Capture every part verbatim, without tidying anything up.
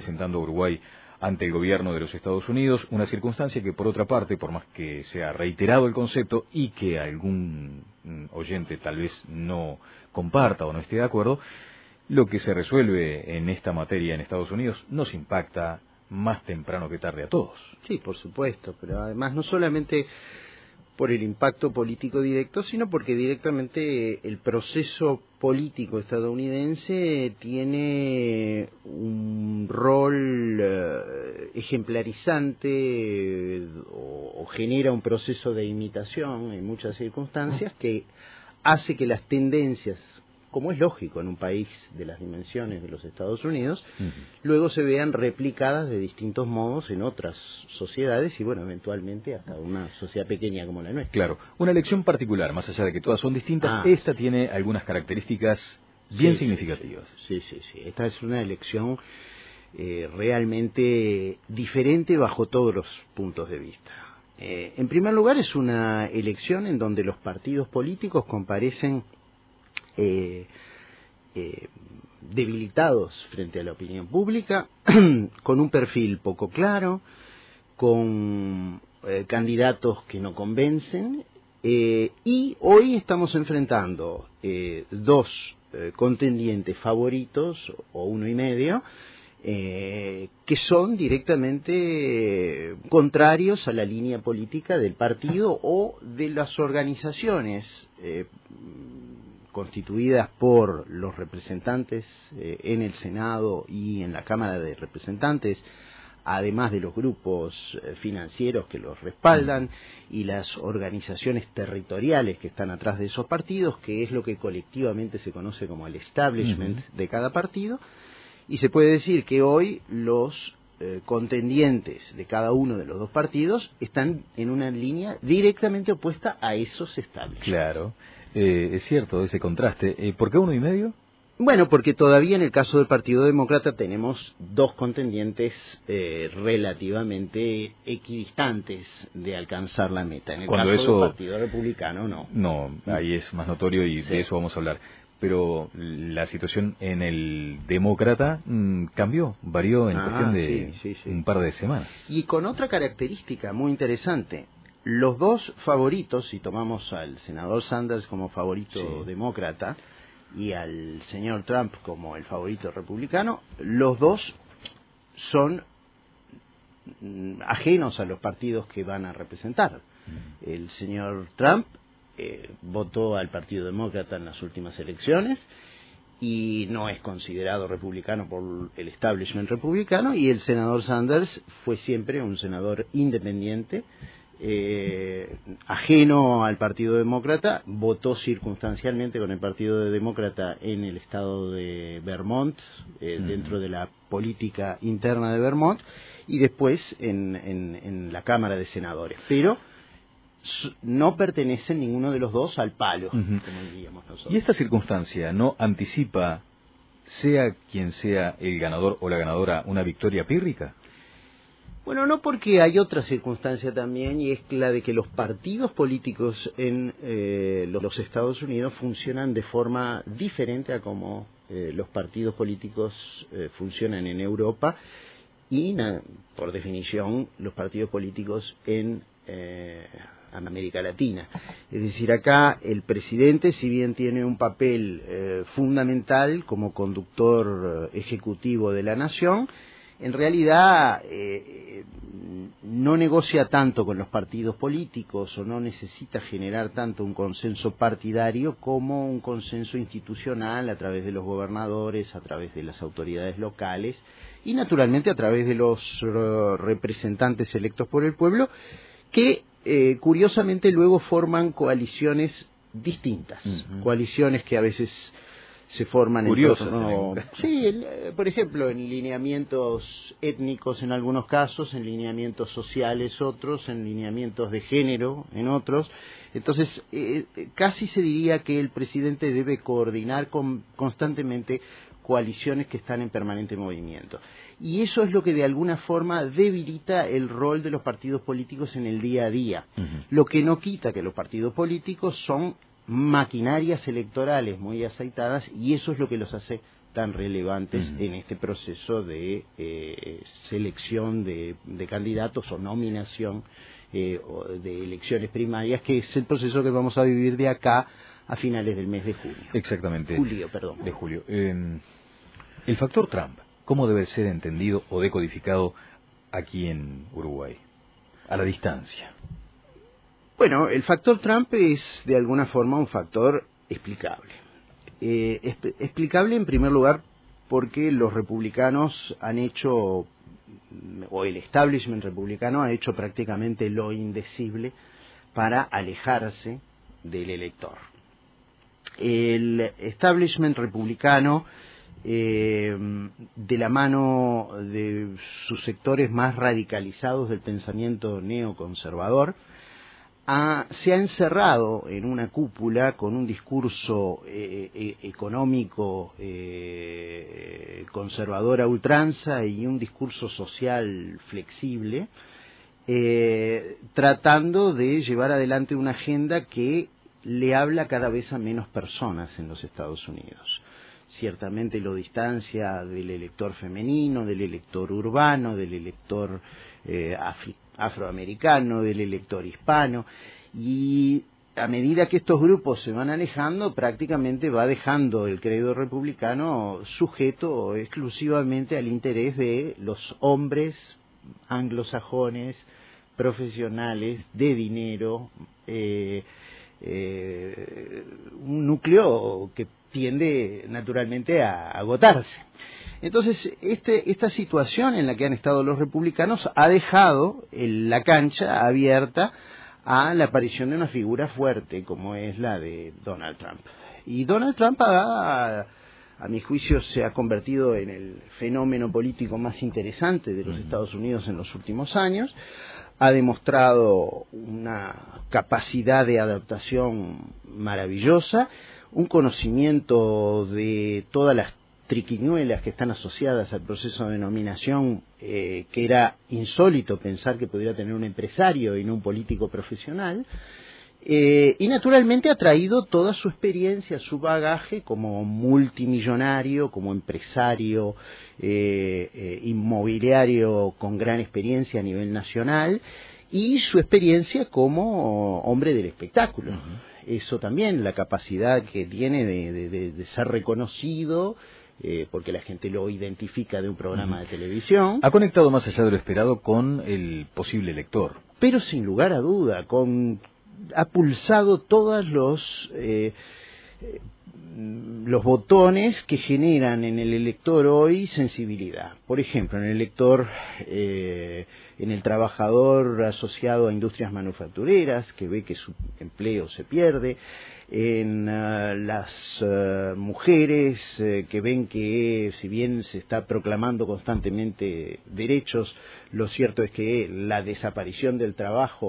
representando a Uruguay ante el gobierno de los Estados Unidos, una circunstancia que por otra parte, por más que sea reiterado el concepto y que algún oyente tal vez no comparta o no esté de acuerdo, lo que se resuelve en esta materia en Estados Unidos nos impacta más temprano que tarde a todos. Sí, por supuesto, pero además no solamente por el impacto político directo, sino porque directamente el proceso político estadounidense tiene un rol eh, ejemplarizante eh, o, o genera un proceso de imitación en muchas circunstancias que hace que las tendencias, como es lógico en un país de las dimensiones de los Estados Unidos, uh-huh. luego se vean replicadas de distintos modos en otras sociedades y, bueno, eventualmente hasta una sociedad pequeña como la nuestra. Claro, una elección particular, más allá de que todas son distintas, ah. esta tiene algunas características bien sí, significativas. Sí, sí, sí. Esta es una elección eh, realmente diferente bajo todos los puntos de vista. Eh, en primer lugar, es una elección en donde los partidos políticos comparecen Eh, eh, debilitados frente a la opinión pública, con un perfil poco claro, con eh, candidatos que no convencen, eh, y hoy estamos enfrentando eh, dos eh, contendientes favoritos, o uno y medio, eh, que son directamente eh, contrarios a la línea política del partido o de las organizaciones eh, constituidas por los representantes eh, en el Senado y en la Cámara de Representantes, además de los grupos eh, financieros que los respaldan y las organizaciones territoriales que están atrás de esos partidos, que es lo que colectivamente se conoce como el establishment uh-huh. de cada partido, y se puede decir que hoy los eh, contendientes de cada uno de los dos partidos están en una línea directamente opuesta a esos establishments. Claro. Eh, es cierto, ese contraste. Eh, ¿Por qué uno y medio? Bueno, porque todavía en el caso del Partido Demócrata tenemos dos contendientes eh, relativamente equidistantes de alcanzar la meta. En el Cuando caso eso... del Partido Republicano, no. No, ahí es más notorio y sí. de eso vamos a hablar. Pero la situación en el Demócrata mmm, cambió, varió en ah, cuestión de sí, sí, sí. un par de semanas. Y con otra característica muy interesante. Los dos favoritos, si tomamos al senador Sanders como favorito sí. demócrata y al señor Trump como el favorito republicano, los dos son ajenos a los partidos que van a representar. Mm. El señor Trump eh, votó al Partido Demócrata en las últimas elecciones y no es considerado republicano por el establishment republicano, y el senador Sanders fue siempre un senador independiente, Eh, ajeno al Partido Demócrata, votó circunstancialmente con el Partido Demócrata en el estado de Vermont, eh, uh-huh. dentro de la política interna de Vermont, y después en, en, en la Cámara de Senadores, pero no pertenecen ninguno de los dos al palo, uh-huh. como diríamos nosotros. ¿Y esta circunstancia no anticipa, sea quien sea el ganador o la ganadora, una victoria pírrica? Bueno, no, porque hay otra circunstancia también, y es la de que los partidos políticos en eh, los Estados Unidos funcionan de forma diferente a como eh, los partidos políticos eh, funcionan en Europa y, na, por definición, los partidos políticos en eh, América Latina. Es decir, acá el presidente, si bien tiene un papel eh, fundamental como conductor eh, ejecutivo de la nación, en realidad eh, no negocia tanto con los partidos políticos o no necesita generar tanto un consenso partidario como un consenso institucional a través de los gobernadores, a través de las autoridades locales y naturalmente a través de los uh, representantes electos por el pueblo, que eh, curiosamente luego forman coaliciones distintas, uh-huh. coaliciones que a veces se forman Curiosas, en torno, sí, el, por ejemplo, en lineamientos étnicos en algunos casos, en lineamientos sociales otros, en lineamientos de género en otros. Entonces, eh, casi se diría que el presidente debe coordinar con, constantemente coaliciones que están en permanente movimiento. Y eso es lo que de alguna forma debilita el rol de los partidos políticos en el día a día. Uh-huh. Lo que no quita que los partidos políticos son maquinarias electorales muy aceitadas, y eso es lo que los hace tan relevantes uh-huh. en este proceso de eh, selección de, de candidatos o nominación eh, o de elecciones primarias, que es el proceso que vamos a vivir de acá a finales del mes de junio. Exactamente. Julio, perdón. De julio. Eh, el factor Trump, ¿cómo debe ser entendido o decodificado aquí en Uruguay, a la distancia? Bueno, el factor Trump es de alguna forma un factor explicable. Eh, es, explicable en primer lugar porque los republicanos han hecho, o el establishment republicano ha hecho prácticamente lo indecible para alejarse del elector. El establishment republicano, eh, de la mano de sus sectores más radicalizados del pensamiento neoconservador, Ha, se ha encerrado en una cúpula con un discurso eh, eh, económico eh, conservador a ultranza y un discurso social flexible, eh, tratando de llevar adelante una agenda que le habla cada vez a menos personas en los Estados Unidos. Ciertamente lo distancia del elector femenino, del elector urbano, del elector eh, africano, afroamericano, del elector hispano, y a medida que estos grupos se van alejando, prácticamente va dejando el credo republicano sujeto exclusivamente al interés de los hombres anglosajones, profesionales, de dinero, eh, eh, un núcleo que tiende naturalmente a agotarse. Entonces, este, esta situación en la que han estado los republicanos ha dejado el, la cancha abierta a la aparición de una figura fuerte como es la de Donald Trump. Y Donald Trump, ha, a mi juicio, se ha convertido en el fenómeno político más interesante de los Estados Unidos en los últimos años. Ha demostrado una capacidad de adaptación maravillosa, un conocimiento de todas las triquiñuelas que están asociadas al proceso de nominación, eh, que era insólito pensar que pudiera tener un empresario y no un político profesional, eh, y naturalmente ha traído toda su experiencia, su bagaje como multimillonario, como empresario eh, eh, inmobiliario con gran experiencia a nivel nacional, y su experiencia como hombre del espectáculo. Uh-huh. Eso también, la capacidad que tiene de, de, de, de ser reconocido, Eh, porque la gente lo identifica de un programa de televisión. Ha conectado más allá de lo esperado con el posible elector. Pero sin lugar a duda, con, ha pulsado todos los, eh, eh, los botones que generan en el elector hoy sensibilidad. Por ejemplo, en el elector, eh, en el trabajador asociado a industrias manufactureras, que ve que su empleo se pierde, en uh, las uh, mujeres uh, que ven que si bien se está proclamando constantemente derechos, lo cierto es que la desaparición del trabajo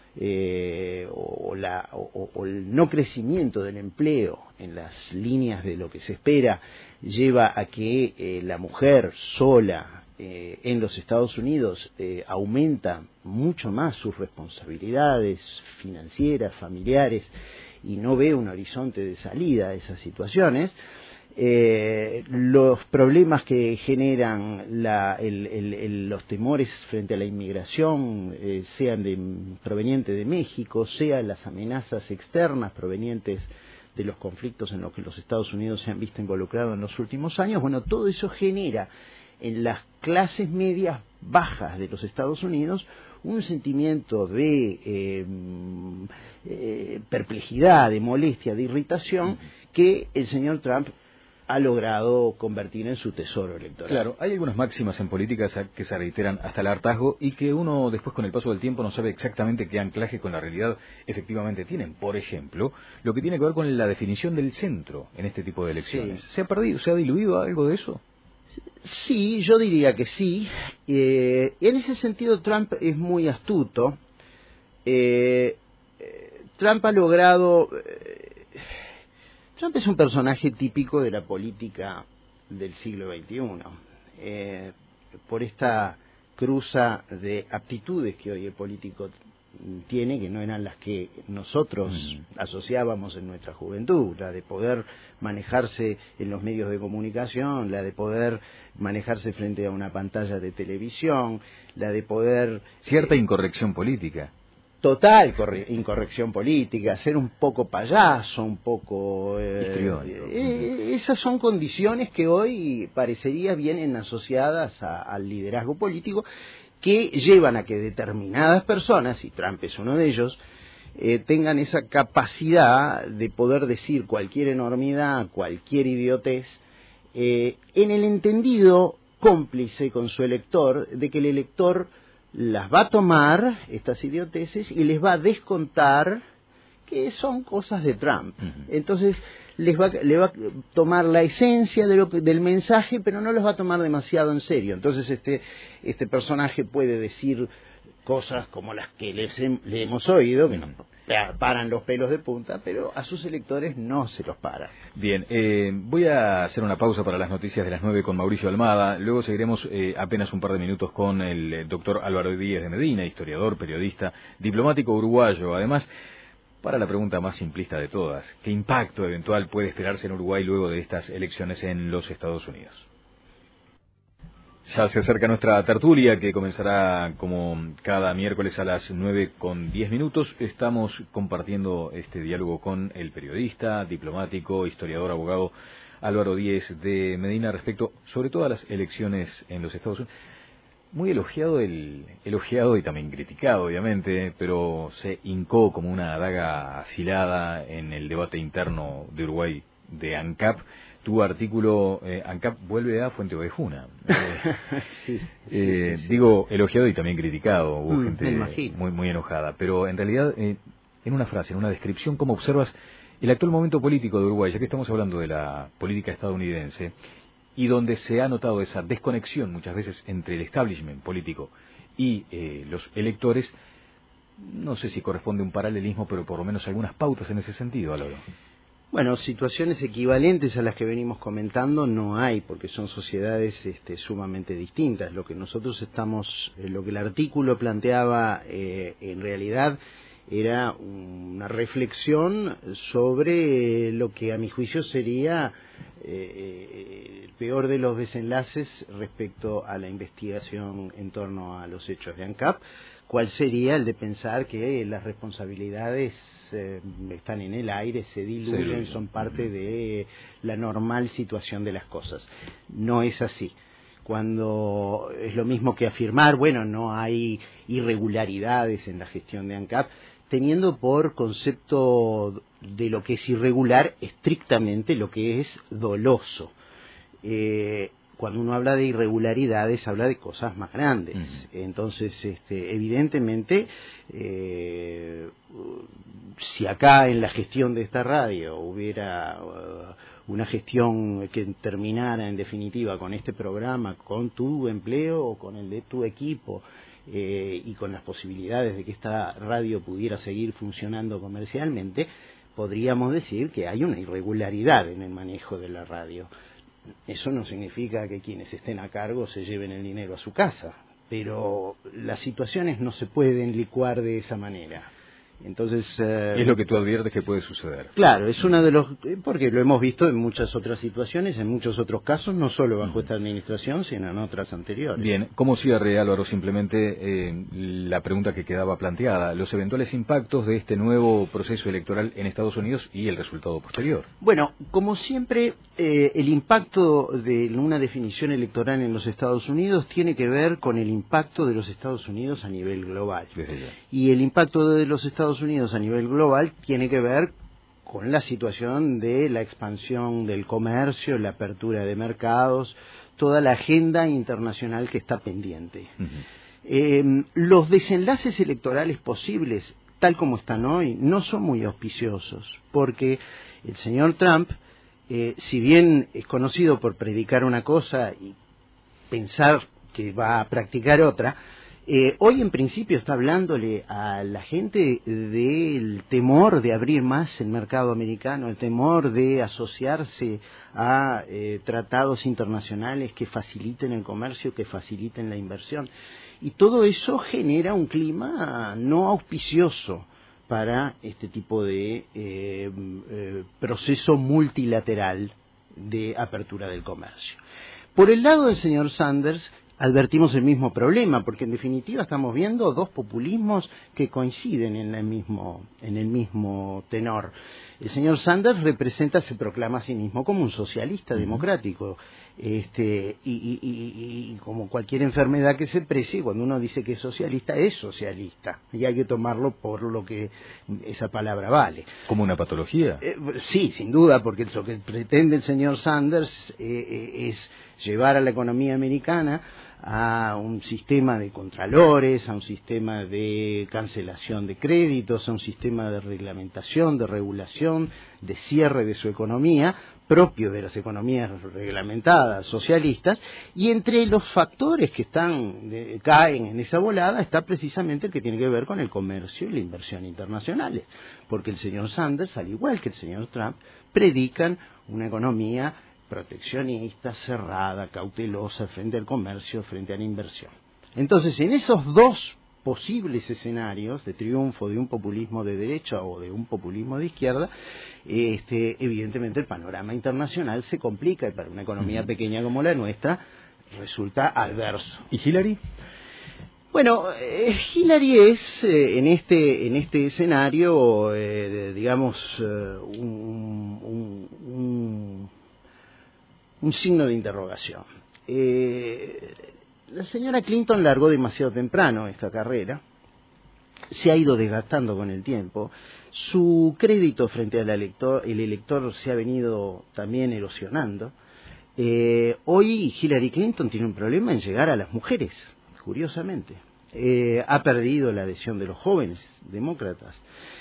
eh, o, la, o, o el no crecimiento del empleo en las líneas de lo que se espera lleva a que eh, la mujer sola eh, en los Estados Unidos eh, aumenta mucho más sus responsabilidades financieras, familiares, y no ve un horizonte de salida a esas situaciones. Eh, los problemas que generan la, el, el, el, los temores frente a la inmigración, eh, sean de, provenientes de México, sean las amenazas externas provenientes de los conflictos en los que los Estados Unidos se han visto involucrados en los últimos años, bueno, todo eso genera en las clases medias bajas de los Estados Unidos un sentimiento de eh, eh, perplejidad, de molestia, de irritación, que el señor Trump ha logrado convertir en su tesoro electoral. Claro, hay algunas máximas en política que se reiteran hasta el hartazgo y que uno después con el paso del tiempo no sabe exactamente qué anclaje con la realidad efectivamente tienen. Por ejemplo, lo que tiene que ver con la definición del centro en este tipo de elecciones. Sí. ¿Se ha perdido, se ha diluido algo de eso? Sí, yo diría que sí. Eh, en ese sentido Trump es muy astuto. Eh, Trump ha logrado... Eh, Trump es un personaje típico de la política del siglo veintiuno. Eh, por esta cruza de aptitudes que hoy el político tiene, que no eran las que nosotros mm. asociábamos en nuestra juventud, la de poder manejarse en los medios de comunicación, la de poder manejarse frente a una pantalla de televisión, la de poder... Cierta eh, incorrección política. Total incorrección política, ser un poco payaso, un poco... Eh, eh, esas son condiciones que hoy parecería vienen asociadas a, al liderazgo político, que llevan a que determinadas personas, y Trump es uno de ellos, eh, tengan esa capacidad de poder decir cualquier enormidad, cualquier idiotez, eh, en el entendido cómplice con su elector, de que el elector las va a tomar, estas idioteces, y les va a descontar que son cosas de Trump. Uh-huh. Entonces, les va, le va a tomar la esencia de lo que, del mensaje, pero no los va a tomar demasiado en serio. Entonces, este, este personaje puede decir cosas como las que les he, le hemos oído, que nos paran los pelos de punta, pero a sus electores no se los para. Bien, eh, voy a hacer una pausa para las noticias de las nueve con Mauricio Almada, luego seguiremos eh, apenas un par de minutos con el eh, doctor Álvaro Díez de Medina, historiador, periodista, diplomático uruguayo. Además, para la pregunta más simplista de todas, ¿qué impacto eventual puede esperarse en Uruguay luego de estas elecciones en los Estados Unidos? Ya se acerca nuestra tertulia, que comenzará como cada miércoles a las nueve con diez minutos. Estamos compartiendo este diálogo con el periodista, diplomático, historiador, abogado Álvaro Díez de Medina respecto sobre todo a las elecciones en los Estados Unidos. Muy elogiado, el, elogiado y también criticado, obviamente, pero se hincó como una daga afilada en el debate interno de Uruguay de ANCAP. Tu artículo, eh, ANCAP vuelve a Fuente Ovejuna. Eh, sí, sí, eh, sí, sí. Digo, elogiado y también criticado. Hubo mm, gente muy, muy enojada. Pero en realidad, eh, en una frase, en una descripción, ¿cómo observas el actual momento político de Uruguay? Ya que estamos hablando de la política estadounidense, y donde se ha notado esa desconexión muchas veces entre el establishment político y eh, los electores, no sé si corresponde un paralelismo, pero por lo menos algunas pautas en ese sentido, Álvaro. Bueno, situaciones equivalentes a las que venimos comentando no hay, porque son sociedades este, sumamente distintas. Lo que nosotros estamos, eh, lo que el artículo planteaba eh, en realidad era una reflexión sobre lo que a mi juicio sería eh, el peor de los desenlaces respecto a la investigación en torno a los hechos de ANCAP, cuál sería el de pensar que las responsabilidades eh, están en el aire, se diluyen, son parte de la normal situación de las cosas. No es así. Cuando es lo mismo que afirmar, bueno, no hay irregularidades en la gestión de ANCAP, teniendo por concepto de lo que es irregular estrictamente lo que es doloso. Eh, cuando uno habla de irregularidades, habla de cosas más grandes. Uh-huh. Entonces, este, evidentemente, eh, si acá en la gestión de esta radio hubiera uh, una gestión que terminara en definitiva con este programa, con tu empleo o con el de tu equipo, eh, y con las posibilidades de que esta radio pudiera seguir funcionando comercialmente, podríamos decir que hay una irregularidad en el manejo de la radio. Eso no significa que quienes estén a cargo se lleven el dinero a su casa, pero las situaciones no se pueden licuar de esa manera. Entonces, eh, es lo que tú adviertes que puede suceder. Claro, es uno de los, porque lo hemos visto en muchas otras situaciones, en muchos otros casos, no solo bajo uh-huh. esta administración, sino en otras anteriores. Bien, como cierre, Álvaro, simplemente eh, la pregunta que quedaba planteada, los eventuales impactos de este nuevo proceso electoral en Estados Unidos y el resultado posterior. Bueno, como siempre, eh, el impacto de una definición electoral en los Estados Unidos tiene que ver con el impacto de los Estados Unidos a nivel global. Desde ya. Y el impacto de los Estados Unidos a nivel global tiene que ver con la situación de la expansión del comercio, la apertura de mercados, toda la agenda internacional que está pendiente. Uh-huh. Eh, los desenlaces electorales posibles, tal como están hoy, no son muy auspiciosos, porque el señor Trump, eh, si bien es conocido por predicar una cosa y pensar que va a practicar otra, Eh, hoy en principio está hablándole a la gente del temor de abrir más el mercado americano, el temor de asociarse a eh, tratados internacionales que faciliten el comercio, que faciliten la inversión. Y todo eso genera un clima no auspicioso para este tipo de eh, eh, proceso multilateral de apertura del comercio. Por el lado del señor Sanders, advertimos el mismo problema, porque en definitiva estamos viendo dos populismos que coinciden en el mismo, en el mismo tenor. El señor Sanders representa, se proclama a sí mismo como un socialista uh-huh. democrático, este, y, y, y, y como cualquier enfermedad que se precie, cuando uno dice que es socialista, es socialista, y hay que tomarlo por lo que esa palabra vale. ¿Como una patología? Eh, sí, sin duda, porque lo que pretende el señor Sanders eh, eh, es llevar a la economía americana a un sistema de contralores, a un sistema de cancelación de créditos, a un sistema de reglamentación, de regulación, de cierre de su economía, propio de las economías reglamentadas, socialistas, y entre los factores que están de, caen en esa volada está precisamente el que tiene que ver con el comercio y la inversión internacionales, porque el señor Sanders, al igual que el señor Trump, predican una economía proteccionista, cerrada, cautelosa frente al comercio, frente a la inversión. Entonces, en esos dos posibles escenarios de triunfo de un populismo de derecha o de un populismo de izquierda, este, evidentemente el panorama internacional se complica y para una economía uh-huh. pequeña como la nuestra resulta adverso. ¿Y Hillary? Bueno, eh, Hillary es eh, en este en este escenario, eh, digamos, eh, un, un, un un signo de interrogación. Eh, la señora Clinton largó demasiado temprano esta carrera, se ha ido desgastando con el tiempo, su crédito frente al elector, el elector se ha venido también erosionando. Eh, hoy Hillary Clinton tiene un problema en llegar a las mujeres, curiosamente. Eh, ha perdido la adhesión de los jóvenes demócratas.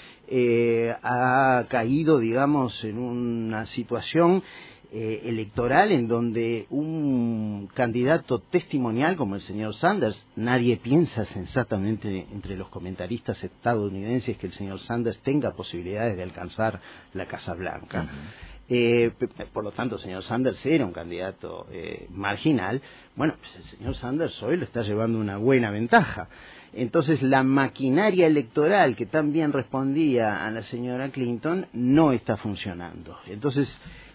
Eh, ha caído, digamos, en una situación Eh, electoral en donde un candidato testimonial como el señor Sanders, nadie piensa sensatamente entre los comentaristas estadounidenses que el señor Sanders tenga posibilidades de alcanzar la Casa Blanca. Uh-huh. Eh, por lo tanto, el señor Sanders era un candidato eh, marginal. Bueno, pues el señor Sanders hoy lo está llevando una buena ventaja. Entonces, la maquinaria electoral que tan bien respondía a la señora Clinton no está funcionando. Entonces,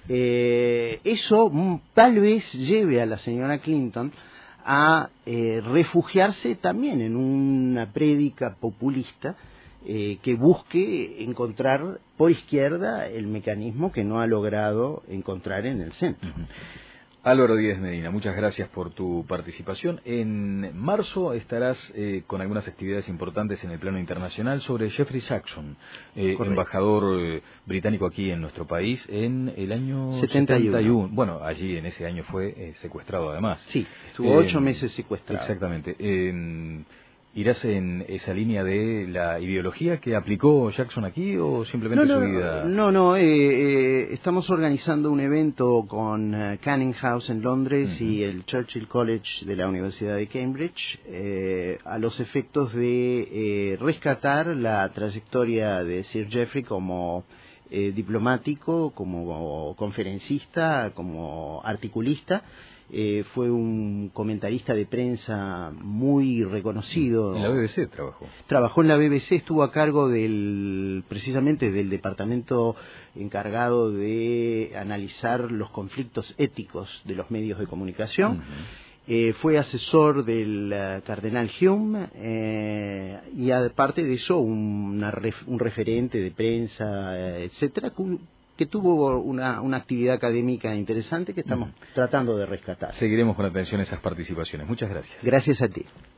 Eh, eso tal vez lleve a la señora Clinton a eh, refugiarse también en una prédica populista eh, que busque encontrar por izquierda el mecanismo que no ha logrado encontrar en el centro. Uh-huh. Álvaro Díez Medina, muchas gracias por tu participación. En marzo estarás eh, con algunas actividades importantes en el plano internacional sobre Jeffrey Sachs, eh, embajador eh, británico aquí en nuestro país en el año setenta y uno. setenta y uno. Bueno, allí en ese año fue eh, secuestrado además. Sí, estuvo ocho eh, meses secuestrado. Exactamente. Eh, ¿Irás en esa línea de la ideología que aplicó Jackson aquí o simplemente no, no, su vida? No, no, eh, eh, estamos organizando un evento con uh, Canning House en Londres uh-huh. y el Churchill College de la Universidad de Cambridge eh, a los efectos de eh, rescatar la trayectoria de Sir Geoffrey como eh, diplomático, como conferencista, como articulista. Eh, fue un comentarista de prensa muy reconocido. En la B B C trabajó. Trabajó en la B B C, estuvo a cargo del, precisamente del departamento encargado de analizar los conflictos éticos de los medios de comunicación. Uh-huh. Eh, fue asesor del uh, cardenal Hume eh, y aparte de eso una ref, un referente de prensa, eh, etcétera, que tuvo una, una actividad académica interesante que estamos uh-huh. tratando de rescatar. Seguiremos con atención esas participaciones. Muchas gracias. Gracias a ti.